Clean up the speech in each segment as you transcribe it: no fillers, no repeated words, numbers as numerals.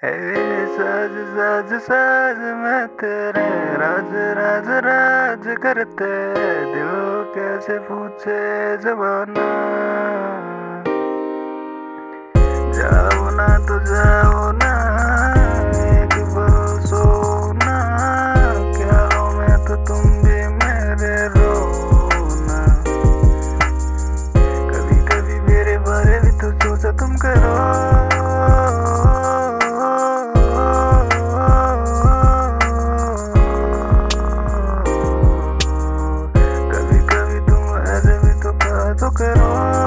ए साज साज साज मैं तेरे राज राज राज करते दिल कैसे पूछे जमाना। जाओ ना तो जाओ ना एक बरसो ना, क्या हो मैं तो तुम भी मेरे रोना। कभी कभी मेरे बारे भी तो सोचा तुम करो। कभी कभी तुम ऐसे भी तो कहा तो करो।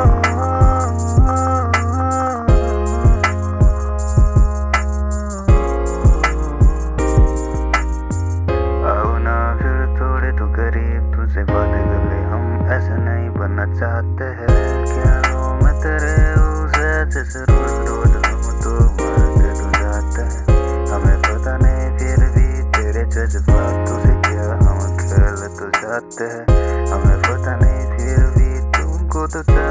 आओ ना फिर थोड़े तो करीब तुझसे बात कर ले, हम ऐसे नहीं बनना चाहते हैं। क्या हो मैं तेरे उसे जैसे रोज रोज हम तो मरते तो जाते हैं। हमें पता नहीं फिर भी तेरे जज्बातों से क्या हम खेल तो जाते हैं। हमें पता नहीं फिर भी तुमको तो